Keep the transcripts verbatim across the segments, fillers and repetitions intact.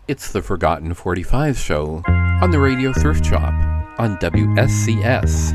It's the Forgotten forty-five show on the Radio Thrift Shop on W S C S.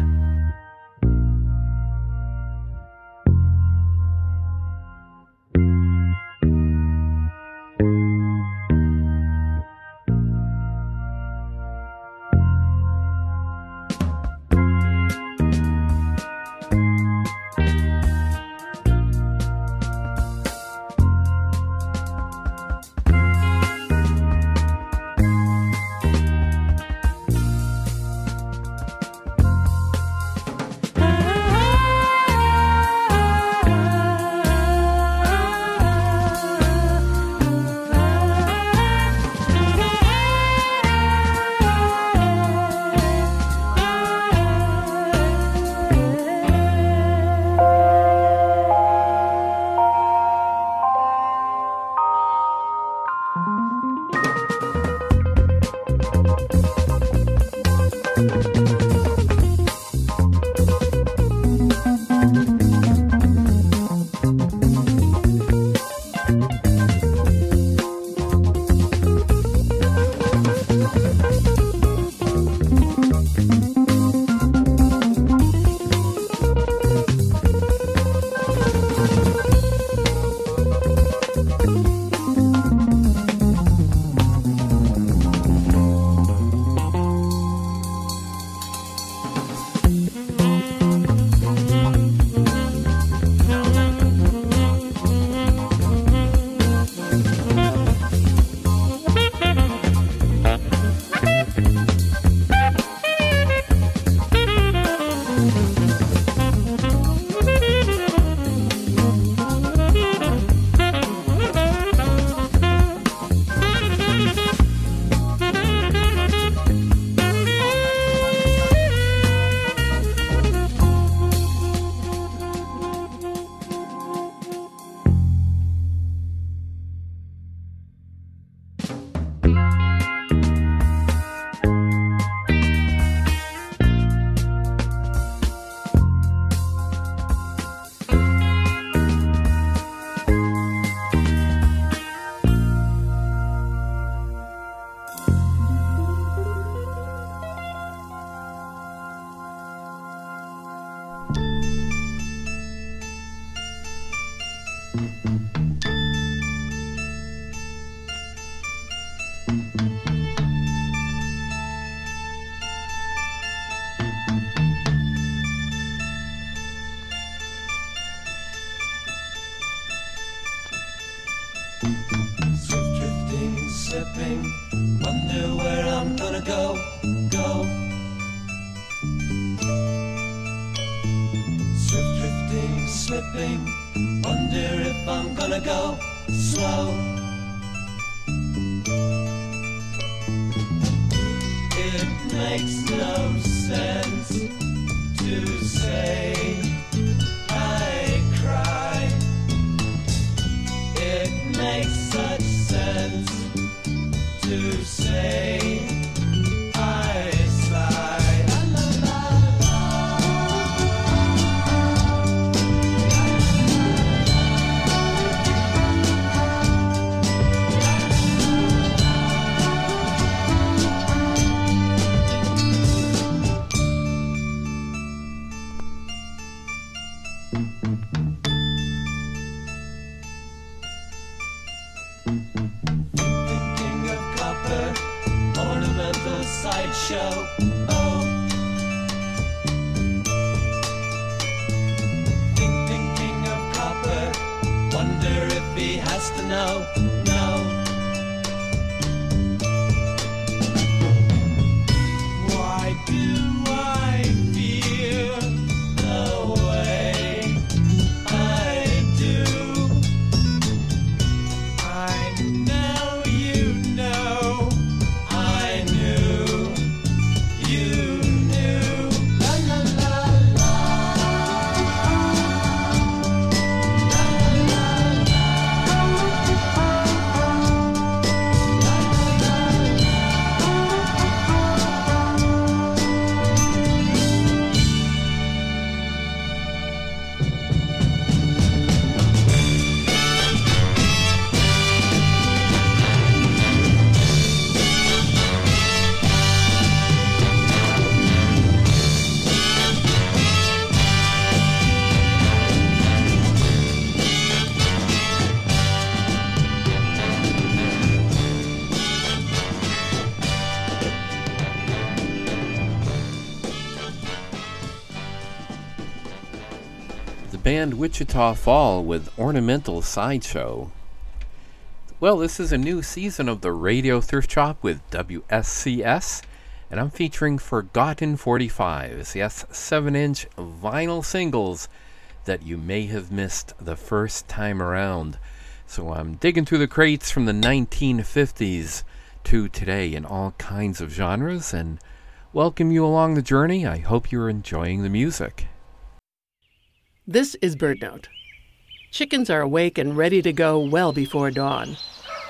band Wichita Fall with Ornamental Sideshow. Well, this is a new season of the Radio Thrift Shop with W S C S, and I'm featuring Forgotten forty-fives, yes, seven inch vinyl singles that you may have missed the first time around. So I'm digging through the crates from the nineteen fifties to today in all kinds of genres, and welcome you along the journey. I hope you're enjoying the music. This is BirdNote. Chickens are awake and ready to go well before dawn.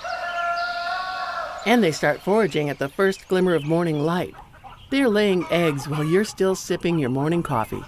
And they start foraging at the first glimmer of morning light. They're laying eggs while you're still sipping your morning coffee.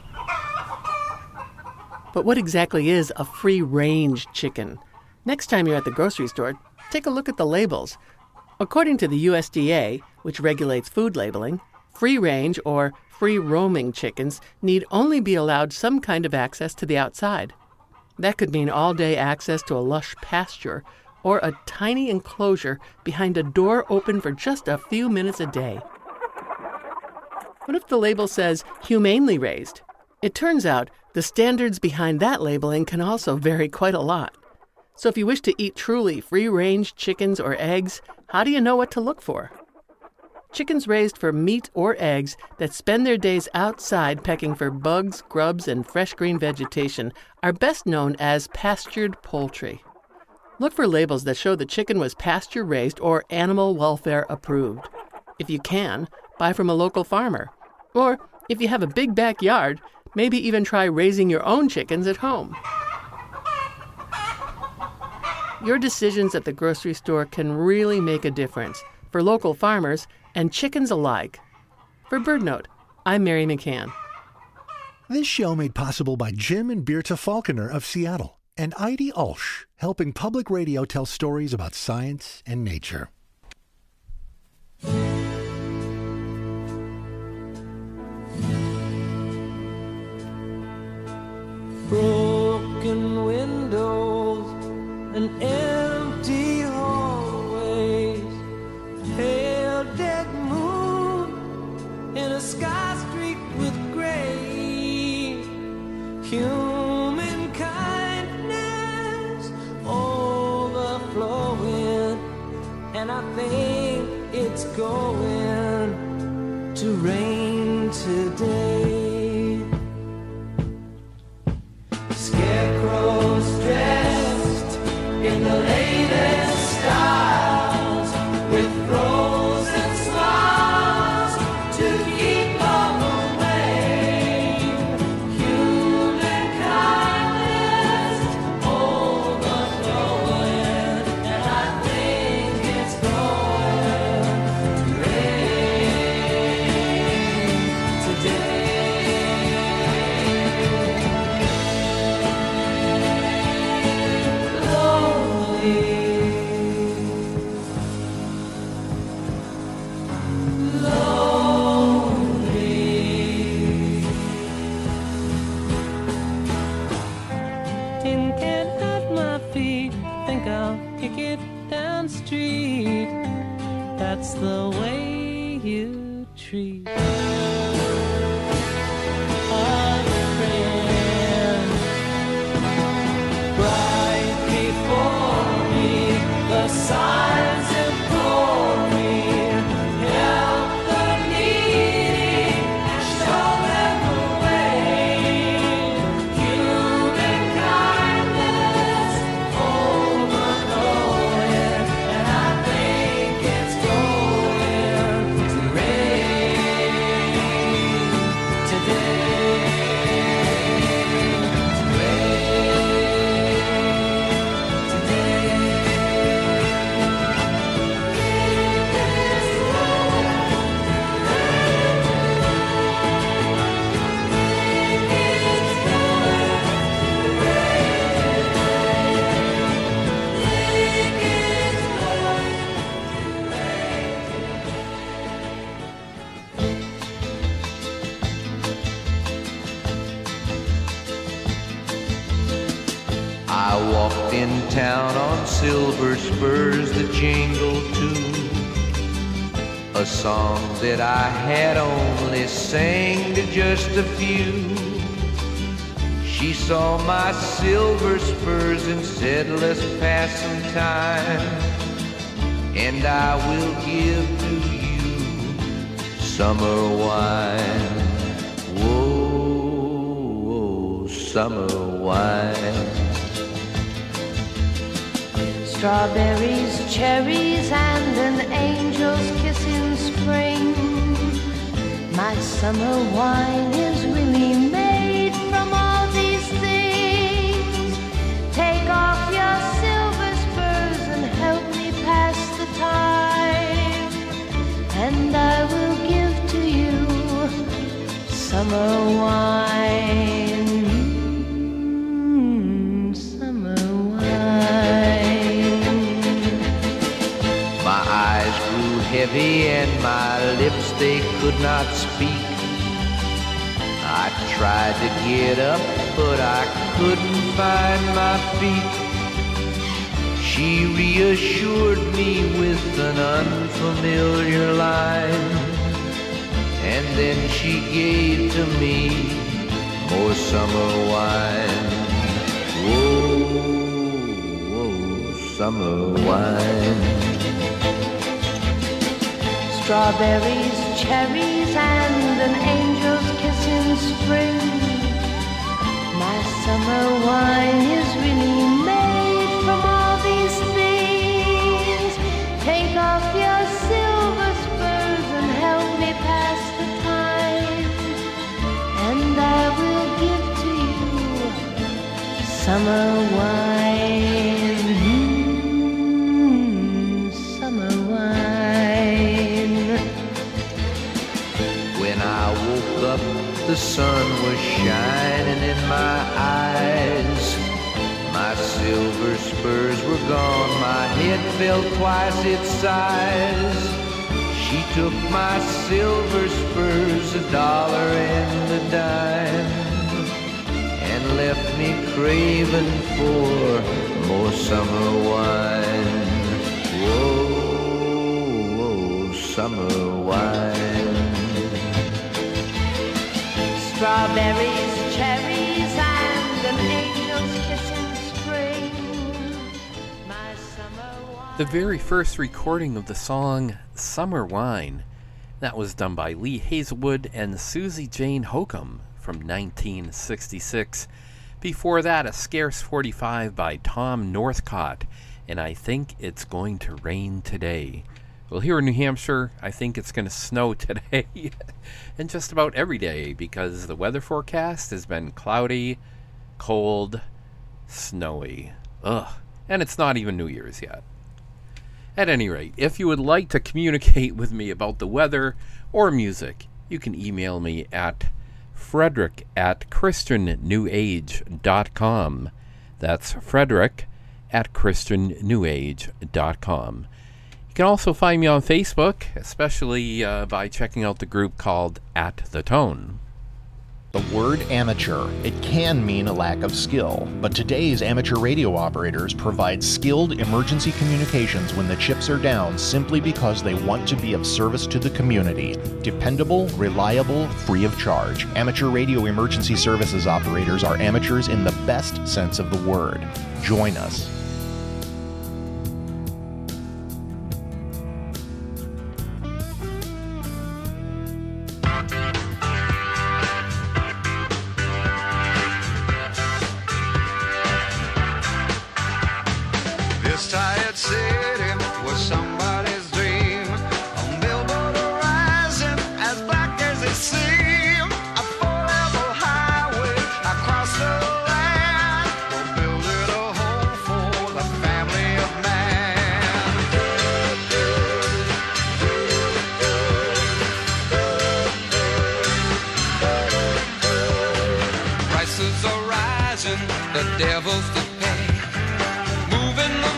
But what exactly is a free-range chicken? Next time you're at the grocery store, take a look at the labels. According to the U S D A, which regulates food labeling, free-range or free-roaming chickens need only be allowed some kind of access to the outside. That could mean all-day access to a lush pasture or a tiny enclosure behind a door open for just a few minutes a day. What if the label says humanely raised? It turns out the standards behind that labeling can also vary quite a lot. So if you wish to eat truly free-range chickens or eggs, how do you know what to look for? Chickens raised for meat or eggs that spend their days outside pecking for bugs, grubs, and fresh green vegetation are best known as pastured poultry. Look for labels that show the chicken was pasture-raised or animal welfare approved. If you can, buy from a local farmer. Or, if you have a big backyard, maybe even try raising your own chickens at home. Your decisions at the grocery store can really make a difference for local farmers and chickens alike. For BirdNote, I'm Mary McCann. This show made possible by Jim and Birta Falconer of Seattle and Heidi Ulsh, helping public radio tell stories about science and nature. Broken windows and empty hallways, pale dead moon in a sky streaked with gray, human kindness overflowing, and I think it's going to rain today. Scarecrows dressed in the latest styles, with frozen smiles to keep them away. Human kindness overflowing, and I think it's going to rain today. That's the way you treat a friend. Right before me, the signs implore me, help the needy, show them the way. Human kindness overflowing, and I think it's going to rain today. To I walked in town on silver spurs that jingled too, a song that I had only sang to just a few. She saw my silver spurs and said, let's pass some time. And I will give to you summer wine. Whoa, summer wine. Strawberries, cherries, and an angel's kiss in spring. My summer wine is really made from all these things. Take off your silver spurs and help me pass the time, and I will give to you summer wine. Mm, summer wine. My eyes grew heavy and my lips, they could not speak. I tried to get up, but I couldn't find my feet. She reassured me with an unfamiliar line, and then she gave to me more summer wine. Whoa, whoa, summer wine. Strawberries, cherries, and an angel's kiss in spring. My summer wine is really made from all these things. Take off your silver spurs and help me pass the time, and I will give to you summer wine. Mm, summer wine. When I woke up, the sun was shining in my eyes. My silver spurs were gone, my head felt twice its size. She took my silver spurs, a dollar and a dime, and left me craving for more summer wine. Whoa, whoa, summer wine. Strawberries, cherries, and an angel's kiss in spring. My summer wine. The very first recording of the song Summer Wine, that was done by Lee Hazelwood and Susie Jane Hokum from nineteen sixty-six. Before that, A Scarce forty-five by Tom Northcott, and I Think It's Going to Rain Today. Well, here in New Hampshire, I think it's going to snow today, and just about every day, because the weather forecast has been cloudy, cold, snowy. Ugh, and it's not even New Year's yet. At any rate, if you would like to communicate with me about the weather or music, you can email me at frederick at christian new age dot com. That's Frederick at christian new age dot com. You can also find me on Facebook, especially uh, by checking out the group called At the Tone. The word amateur, it can mean a lack of skill, but today's amateur radio operators provide skilled emergency communications when the chips are down simply because they want to be of service to the community. Dependable, reliable, free of charge. Amateur radio emergency services operators are amateurs in the best sense of the word. Join us. Tired city was somebody's dream. On billboard horizon, as black as it seemed. A four-level highway across the land, we're building a home for the family of man. Prices are rising, the devil's to pay. Moving the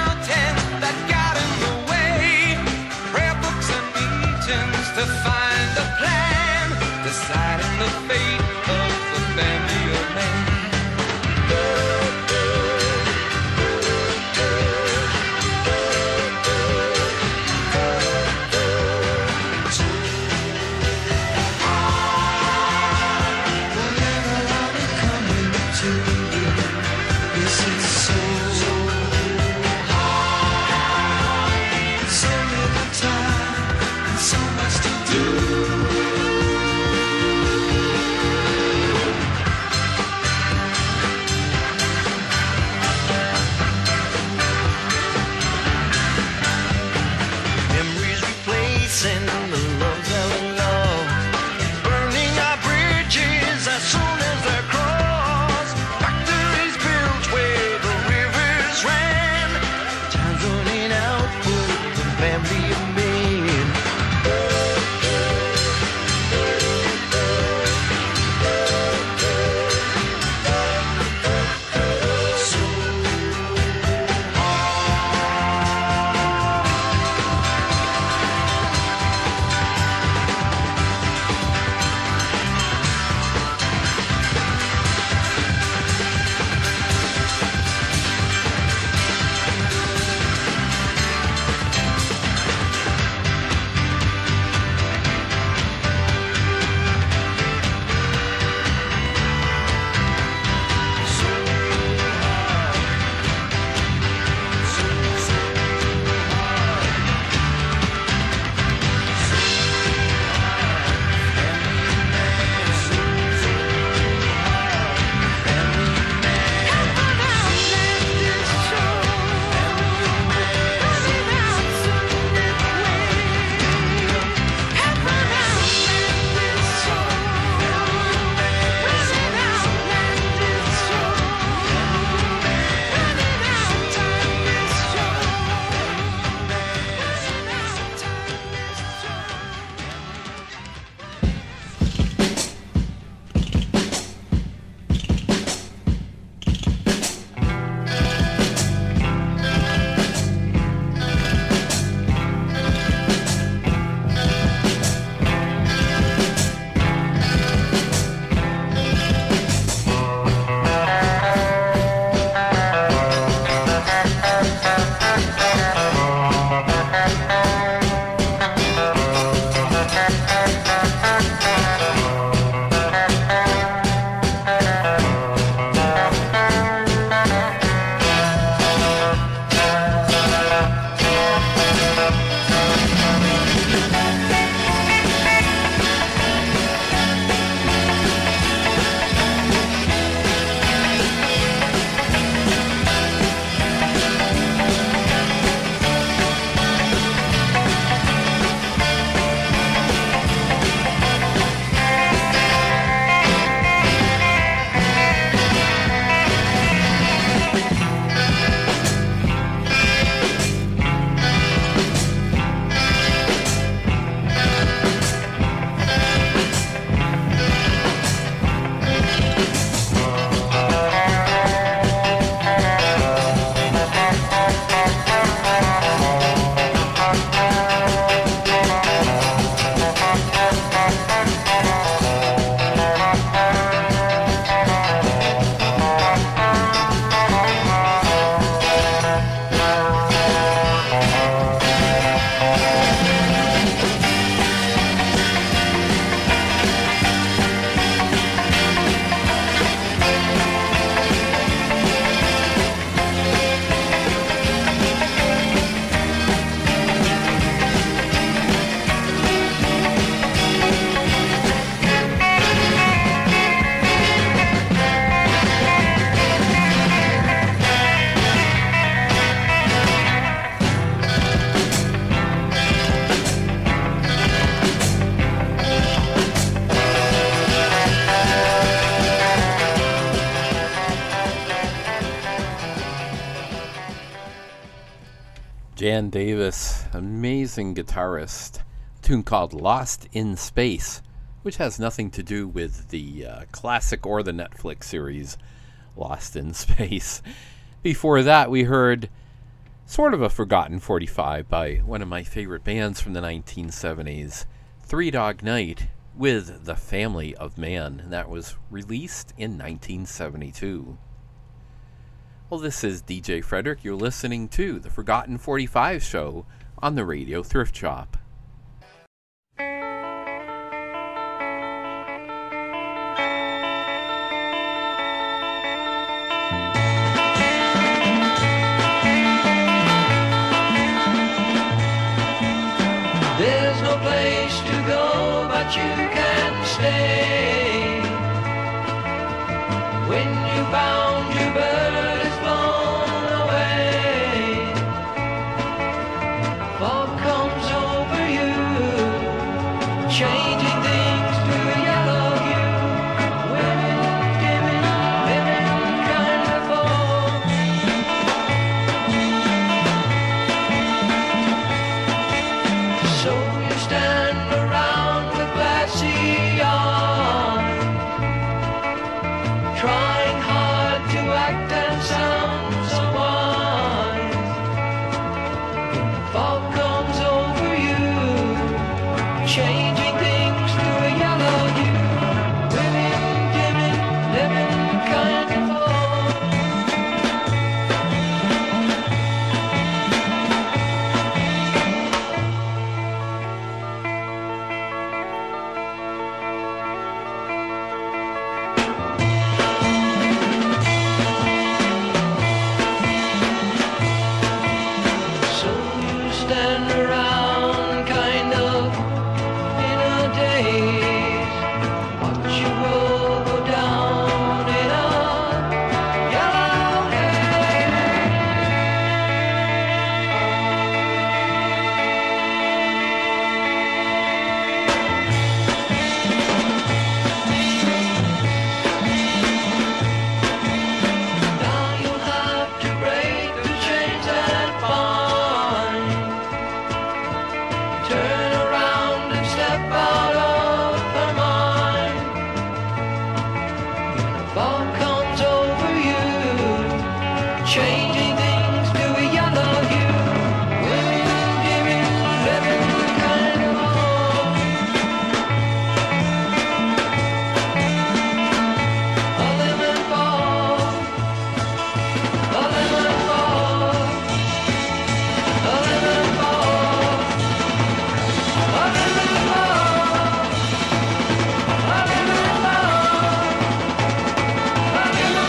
to find a plan, deciding the fate of the family of man. Whatever are we coming to? Memories replacing the love that we love, burning our bridges as soon as they're crossed. Factories built where the rivers ran, time's running out for the family of men. Jan Davis, amazing guitarist. A tune called Lost in Space, which has nothing to do with the uh, classic or the Netflix series Lost in Space. Before that, we heard sort of a forgotten forty-five by one of my favorite bands from the nineteen seventies, Three Dog Night, with The Family of Man, and that was released in nineteen seventy-two. Well, this is D J Frederick. You're listening to the Forgotten forty-five show on the Radio Thrift Shop. There's no place to go but you can stay. When you found your bird is blown away, fog comes over you, changing things to a yellow hue. Women, dimming, living kind of fog. So you stand around with glassy eyes, trying hard to act and sound so wise. Fog comes over you, changing things to a yellow hue. Women, dimming, living kind of fog. So you stand around kind of in a daze, watch your world go down in a yellow haze. Now you'll have to break the chains that bind. Turn around and step out of her mind. Fog comes over you, changing things to a yellow hue. Women, dimming, living kind of fog. A lemon fog, a lemon fog, a lemon fog, a lemon fog, a lemon fog, a lemon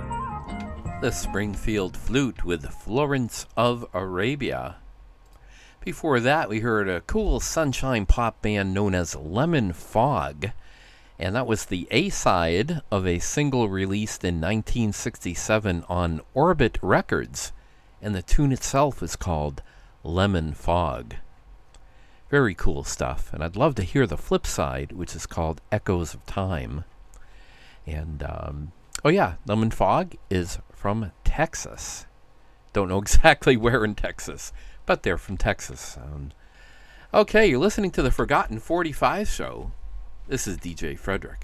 The Springfield Flute with Florence of Arabia. Before that, we heard a cool sunshine pop band known as Lemon Fog, and that was the A-side of a single released in nineteen sixty-seven on Orbit Records, and the tune itself is called Lemon Fog. Very cool stuff, and I'd love to hear the flip side, which is called Echoes of Time. And, um, oh yeah, Lemon Fog is from Texas. Don't know exactly where in Texas, but they're from Texas. Um, okay, you're listening to the Forgotten forty-five show. This is D J Frederick.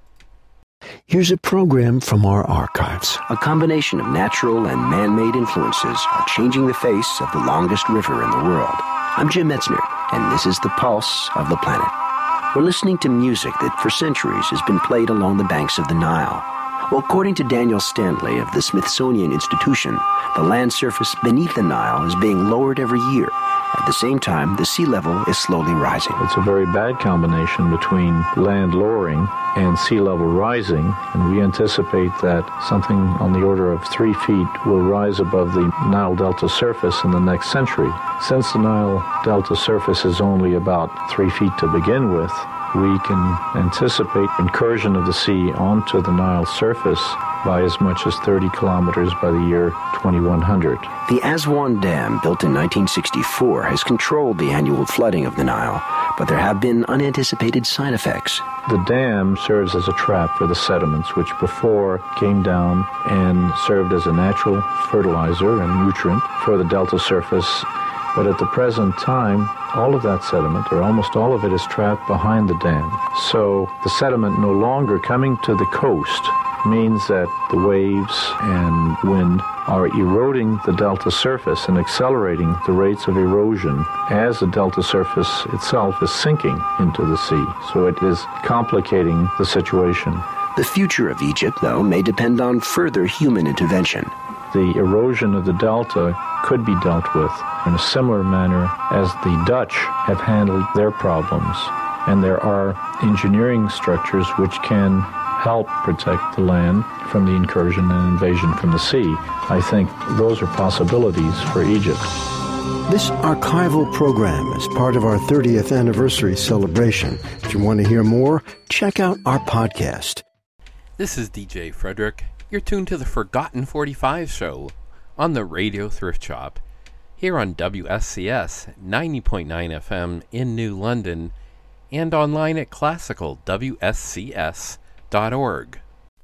Here's a program from our archives. A combination of natural and man-made influences are changing the face of the longest river in the world. I'm Jim Metzner, and this is the pulse of the planet. We're listening to music that for centuries has been played along the banks of the Nile. Well, according to Daniel Stanley of the Smithsonian Institution, the land surface beneath the Nile is being lowered every year. At the same time, the sea level is slowly rising. It's a very bad combination between land lowering and sea level rising, and we anticipate that something on the order of three feet will rise above the Nile Delta surface in the next century. Since the Nile Delta surface is only about three feet to begin with, we can anticipate incursion of the sea onto the Nile surface by as much as thirty kilometers by the year twenty-one hundred. The Aswan Dam, built in nineteen sixty-four, has controlled the annual flooding of the Nile, but there have been unanticipated side effects. The dam serves as a trap for the sediments, which before came down and served as a natural fertilizer and nutrient for the delta surface. But at the present time, all of that sediment, or almost all of it, is trapped behind the dam. So the sediment no longer coming to the coast means that the waves and wind are eroding the delta surface and accelerating the rates of erosion as the delta surface itself is sinking into the sea. So it is complicating the situation. The future of Egypt, though, may depend on further human intervention. The erosion of the delta could be dealt with in a similar manner as the Dutch have handled their problems. And there are engineering structures which can help protect the land from the incursion and invasion from the sea. I think those are possibilities for Egypt. This archival program is part of our thirtieth anniversary celebration. If you want to hear more, check out our podcast. This is D J Frederick. You're tuned to the Forgotten forty-five show on the Radio Thrift Shop here on W S C S ninety point nine F M in New London and online at classical W S C S dot org.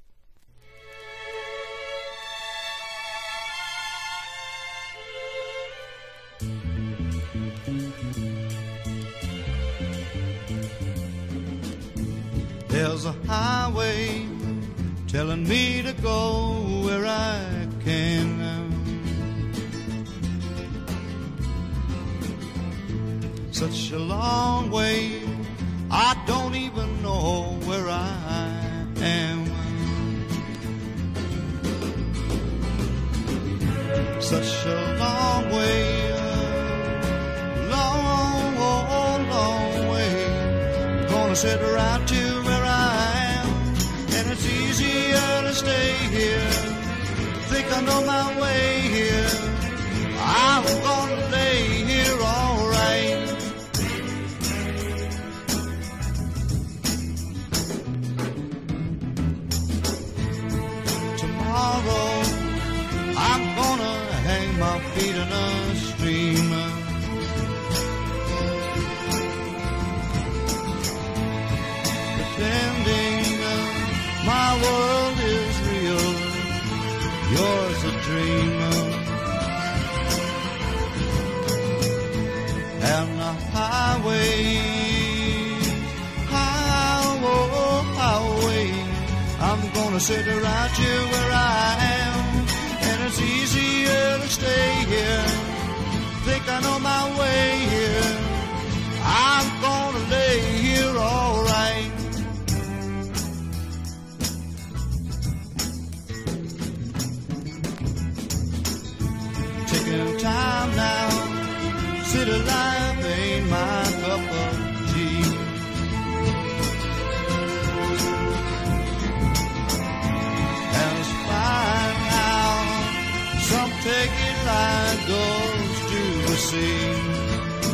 There's a highway telling me to go where I can. Such a long way, I don't even know where I am. Such a long way, long, oh, long way. Gonna sit right to where I am, and it's easier to stay here. Think I know my way here. I'm gonna lay here all right. Tomorrow I'm gonna hang my feet in a stream. Pretending my world is real, yours a dream. And the highway, highway, highway, I'm gonna sit right here where I am, and it's easier to stay here. Think I know my way here. I'm gonna lay here all right. Taking time now, city life ain't my cup of tea. And it's fine now, some take it like goes to the sea.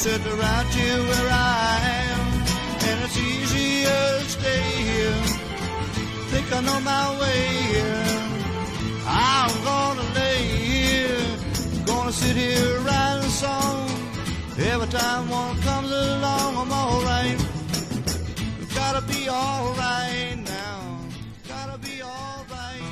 sit right here where I am, and it's easier to stay here. Think I know my way here. I'm gonna lay here, gonna sit here writing a song. Every time one comes along, I'm alright. Gotta be alright now. Gotta be alright.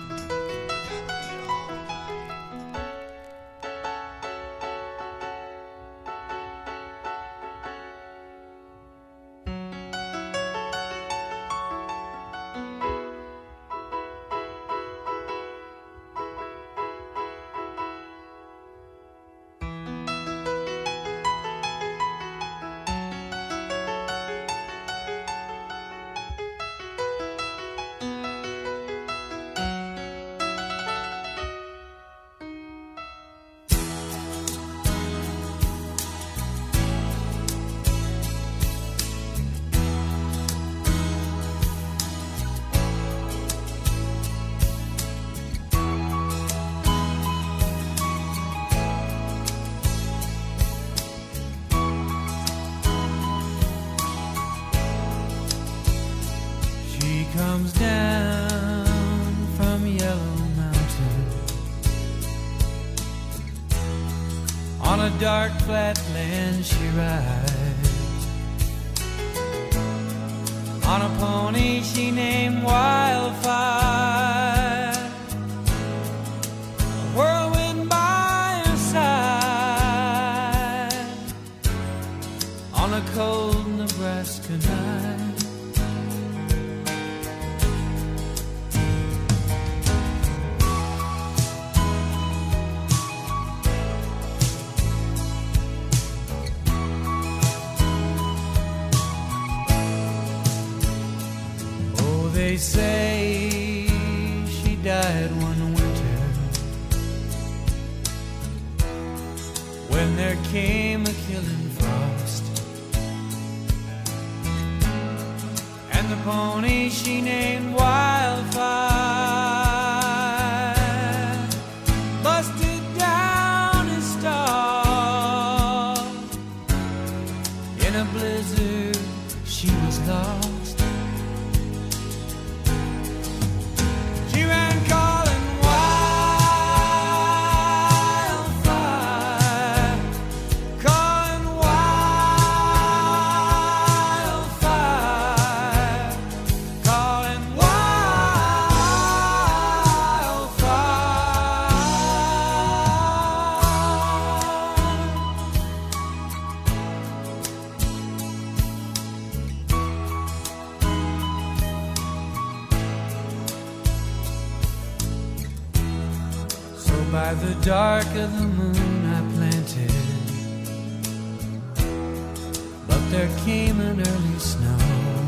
Comes down from Yellow Mountain on a dark flatland she rides, on a pony she named Wildfire, a whirlwind by her side, on a cold Nebraska night. They say she died one winter when there came a killing frost, and the pony she named Wildfire busted down his stall. In a blizzard she was lost. By the dark of the moon I planted, but there came an early snow.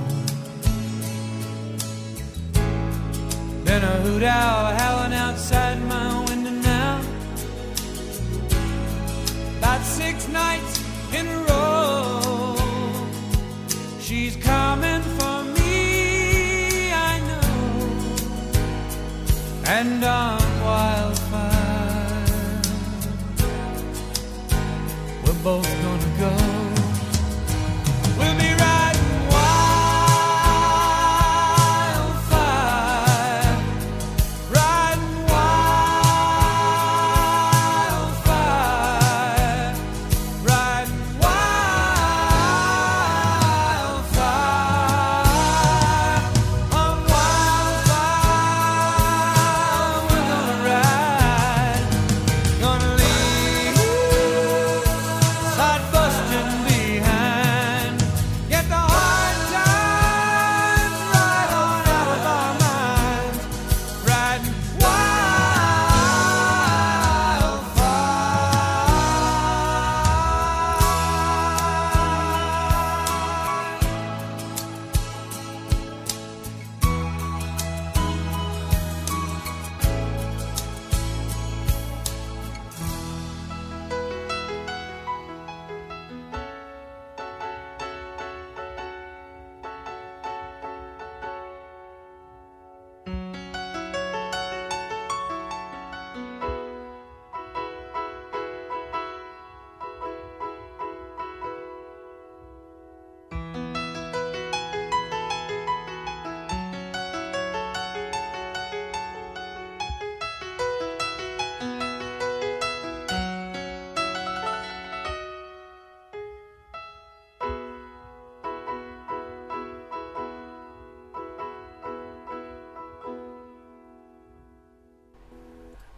Then a hoot owl howling outside my window now, about six nights in a row. She's coming for me, I know, and on Wildfire we're both gonna go. We'll be riding wildfire, riding wildfire, riding wildfire. On wildfire we're gonna ride, gonna leave. Hot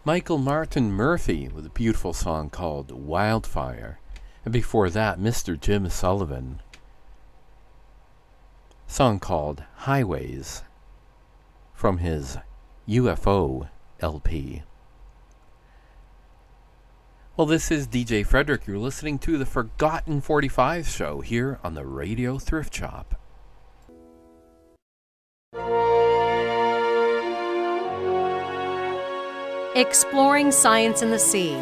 Michael Martin Murphey with a beautiful song called Wildfire. And before that, Mister Jim Sullivan. A song called Highways from his U F O L P. Well, this is D J Frederick. You're listening to the Forgotten forty-five show here on the Radio Thrift Shop. Exploring science in the sea.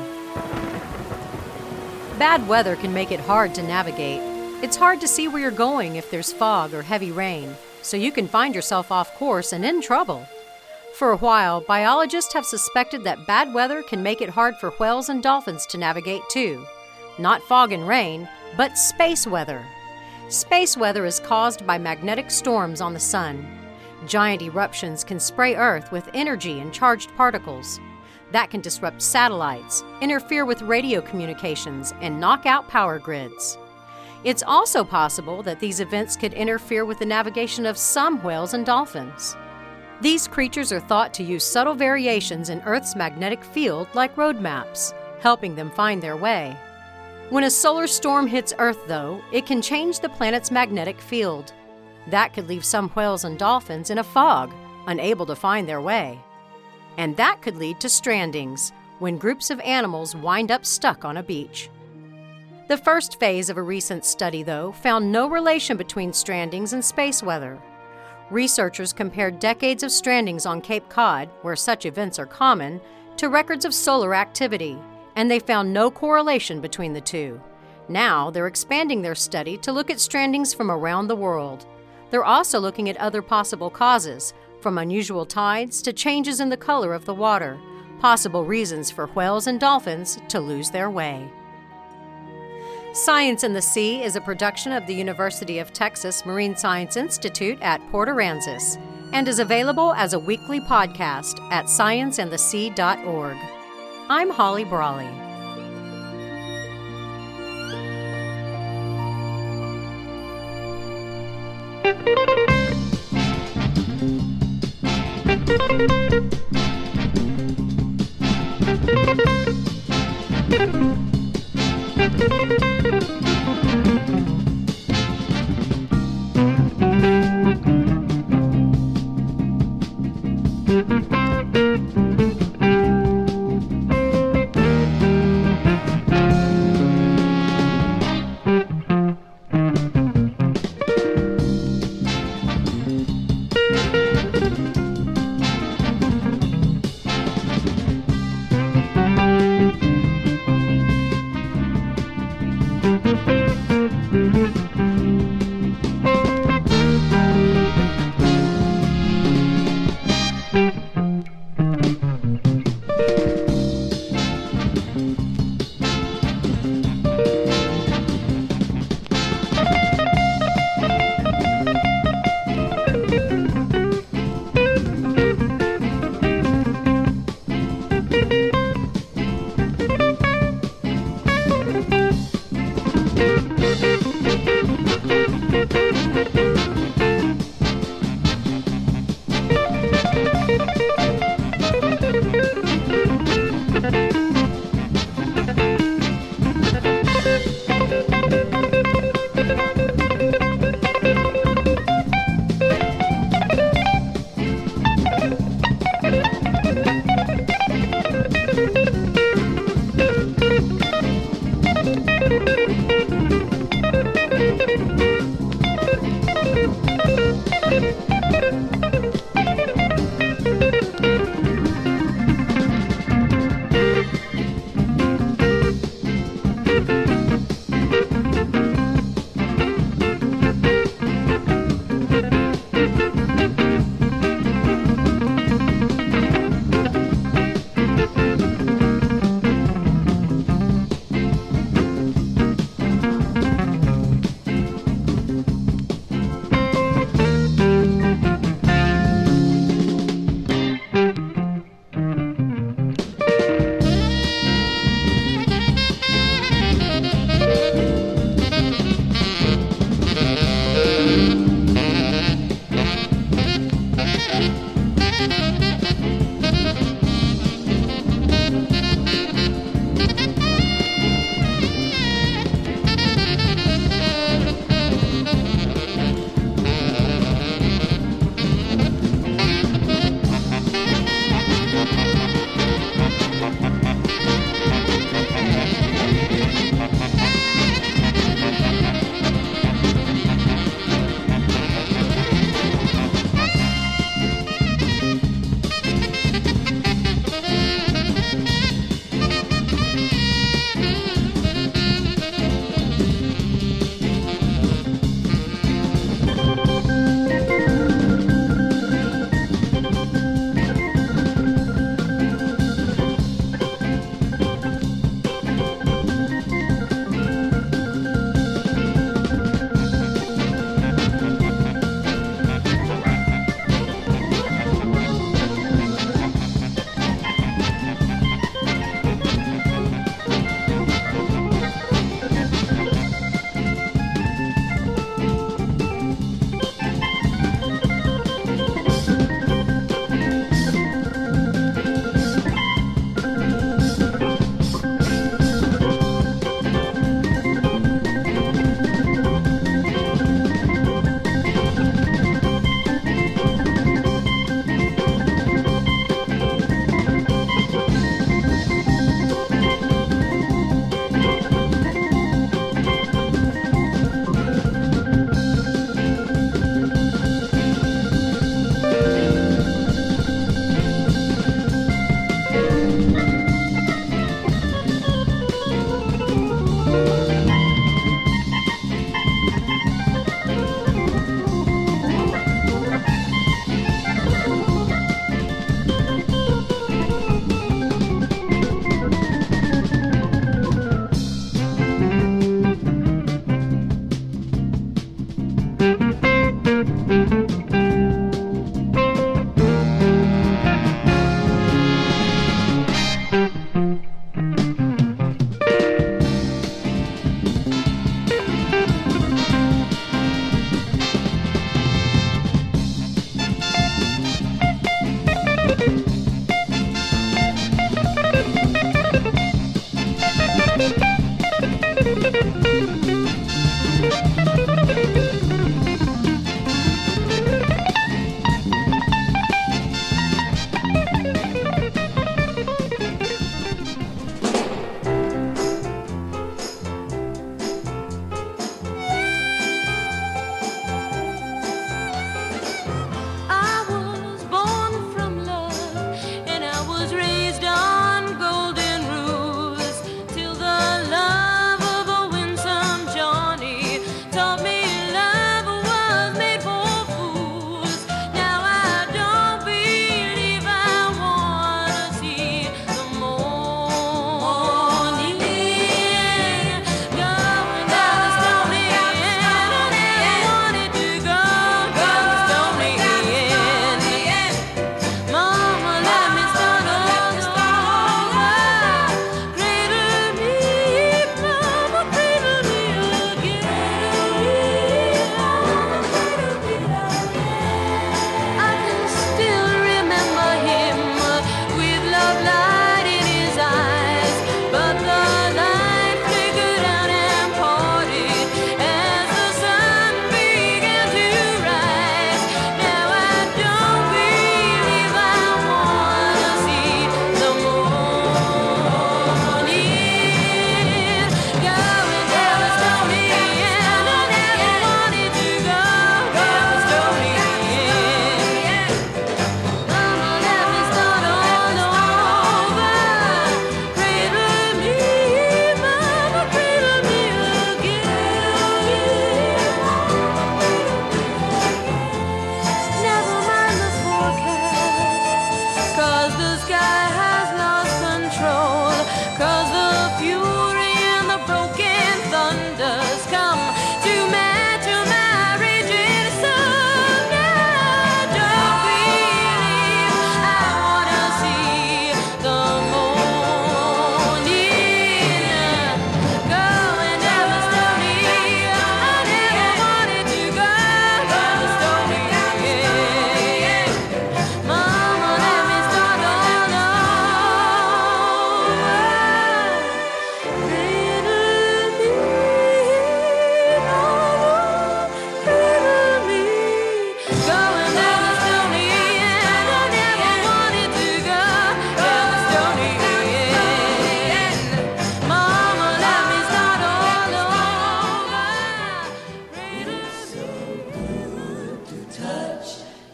Bad weather can make it hard to navigate. It's hard to see where you're going if there's fog or heavy rain, so you can find yourself off course and in trouble. For a while, biologists have suspected that bad weather can make it hard for whales and dolphins to navigate too. Not fog and rain, but space weather. Space weather is caused by magnetic storms on the sun. Giant eruptions can spray Earth with energy and charged particles. That can disrupt satellites, interfere with radio communications, and knock out power grids. It's also possible that these events could interfere with the navigation of some whales and dolphins. These creatures are thought to use subtle variations in Earth's magnetic field like road maps, helping them find their way. When a solar storm hits Earth, though, it can change the planet's magnetic field. That could leave some whales and dolphins in a fog, unable to find their way. And that could lead to strandings, when groups of animals wind up stuck on a beach. The first phase of a recent study, though, found no relation between strandings and space weather. Researchers compared decades of strandings on Cape Cod, where such events are common, to records of solar activity, and they found no correlation between the two. Now, they're expanding their study to look at strandings from around the world. They're also looking at other possible causes, from unusual tides to changes in the color of the water, possible reasons for whales and dolphins to lose their way. Science in the Sea is a production of the University of Texas Marine Science Institute at Port Aransas and is available as a weekly podcast at science and the sea dot org. I'm Holly Brawley.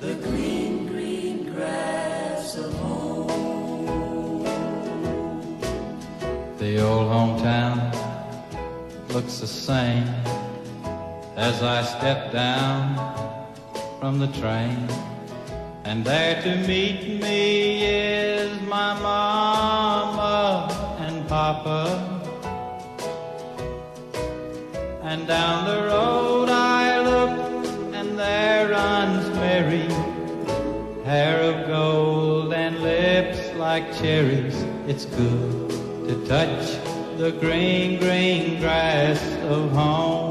the green, green grass of home. The old hometown looks the same as I step down from the train, and there to meet me is my mama and papa. And down the road I look, and there runs Mary, hair of gold and lips like cherries. It's good to touch the green, green grass of home.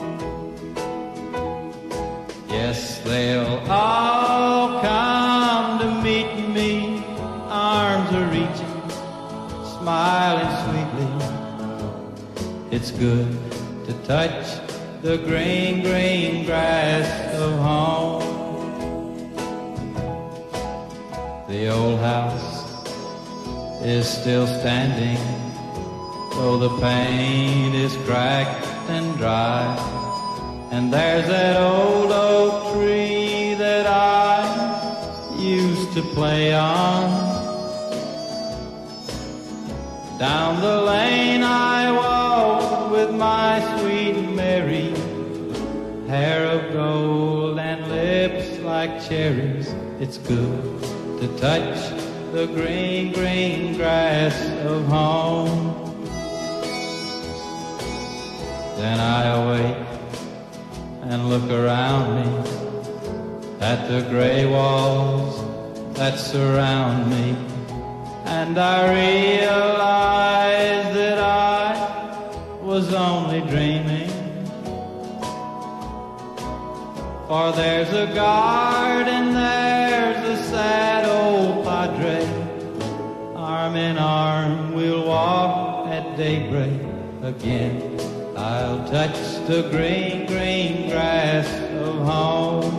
Yes, they'll all come to meet me, arms are reaching, smiling sweetly. It's good to touch the green, green grass of home. The old house is still standing, though the paint is cracked and dry. And there's that old oak tree that I used to play on. Down the lane I walk with my sweet Mary, hair of gold and lips like cherries. It's good to touch the green, green grass of home. Then I awake and look around me at the gray walls that surround me, and I realize that I was only dreaming. For there's a guard and there's a sad old padre, arm in arm we'll walk at daybreak again. I'll touch the green, green grass of home.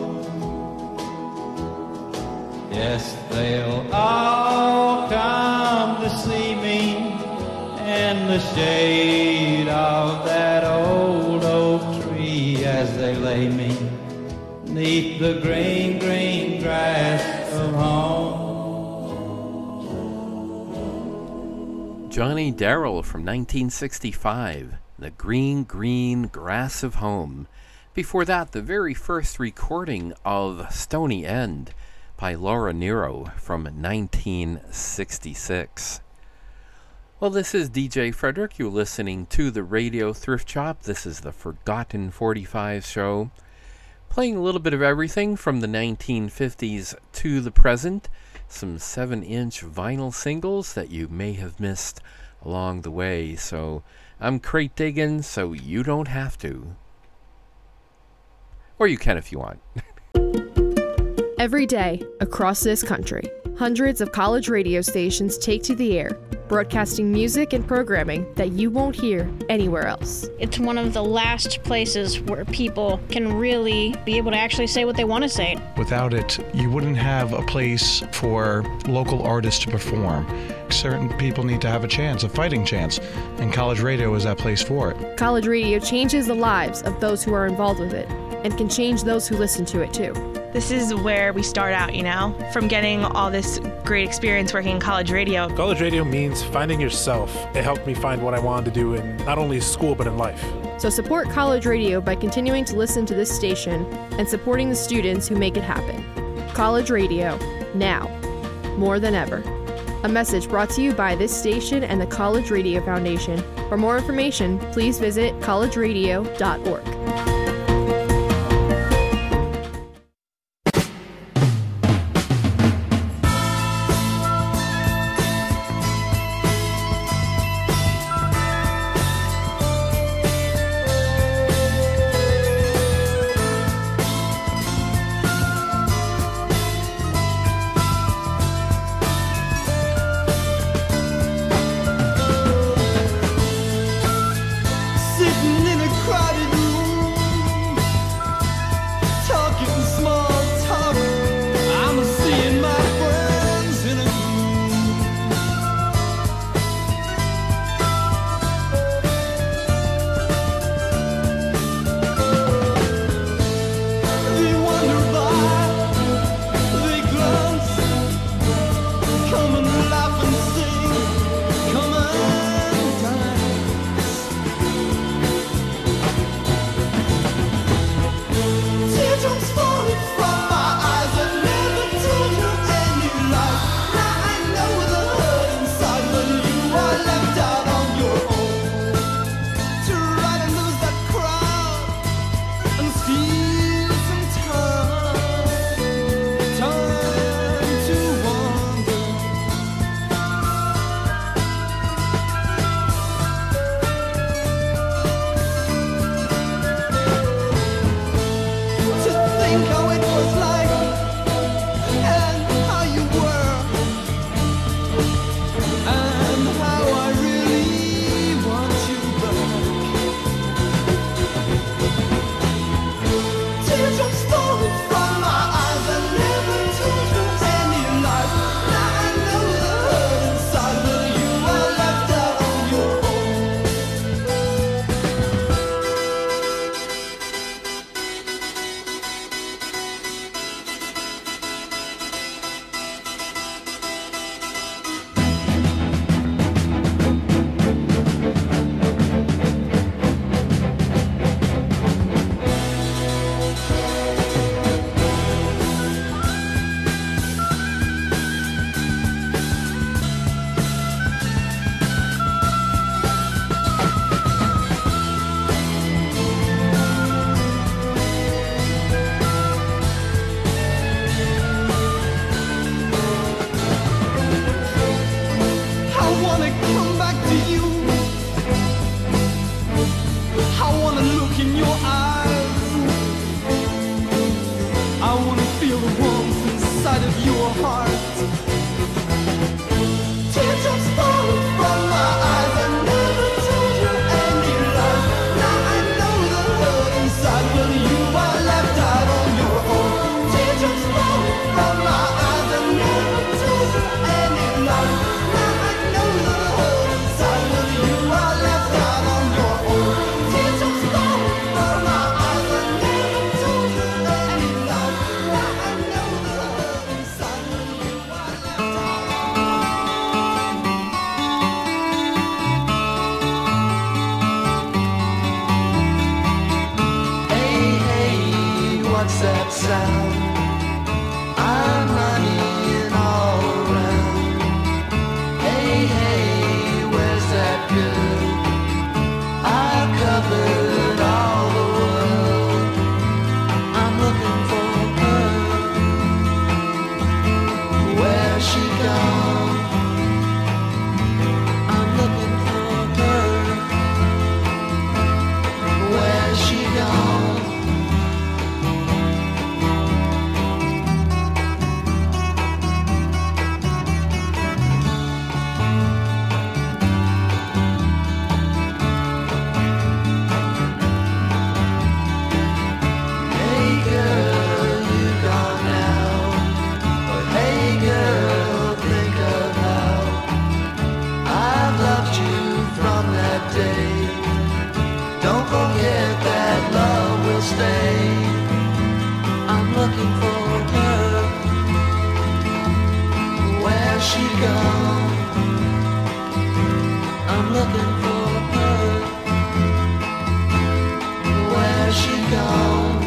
Yes, they'll all come to see me in the shade of that old oak tree as they lay me 'neath the green, green grass of home. Johnny Darrell from nineteen sixty-five. The Green, Green Grass of Home. Before that, the very first recording of Stony End by Laura Nyro from nineteen sixty-six. Well, this is D J Frederick. You're listening to the Radio Thrift Shop. This is the Forgotten forty-five show. Playing a little bit of everything from the nineteen fifties to the present. Some seven inch vinyl singles that you may have missed along the way. So I'm crate digging, so you don't have to. Or you can if you want. Every day, across this country, hundreds of college radio stations take to the air, broadcasting music and programming that you won't hear anywhere else. It's one of the last places where people can really be able to actually say what they want to say. Without it, you wouldn't have a place for local artists to perform. Certain people need to have a chance, a fighting chance, and college radio is that place for it. College radio changes the lives of those who are involved with it, and can change those who listen to it too. This is where we start out, you know, from getting all this great experience working in college radio. College radio means finding yourself. It helped me find what I wanted to do in not only school, but in life. So support college radio by continuing to listen to this station and supporting the students who make it happen. College radio, now, more than ever. A message brought to you by this station and the College Radio Foundation. For more information, please visit college radio dot org. Sitting in a crowded room, gone? I'm looking for her. Where's she gone?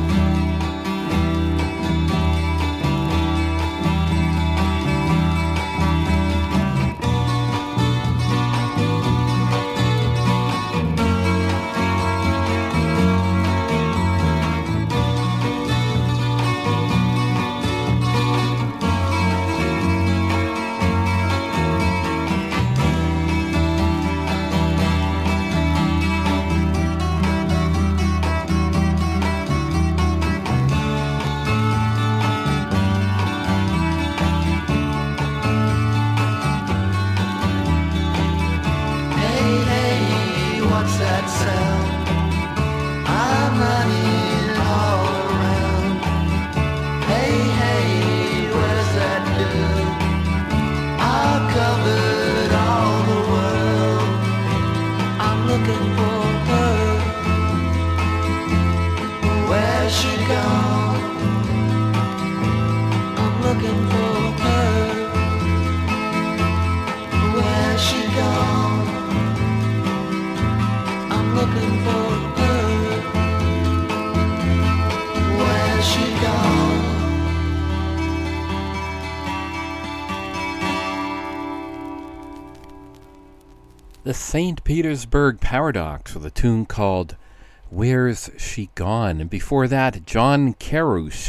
The Saint Petersburg Paradox with a tune called Where's She Gone? And before that, John Carouche,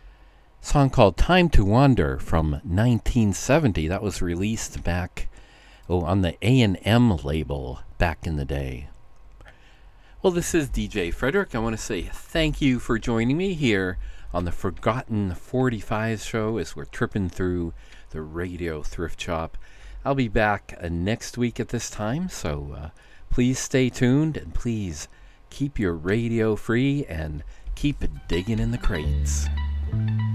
a song called Time to Wander from nineteen seventy. That was released back oh, on the A and M label back in the day. Well, this is D J Frederick. I want to say thank you for joining me here on the Forgotten forty-five show as we're tripping through the Radio Thrift Shop. I'll be back uh, next week at this time, so uh, please stay tuned and please keep your radio free and keep digging in the crates.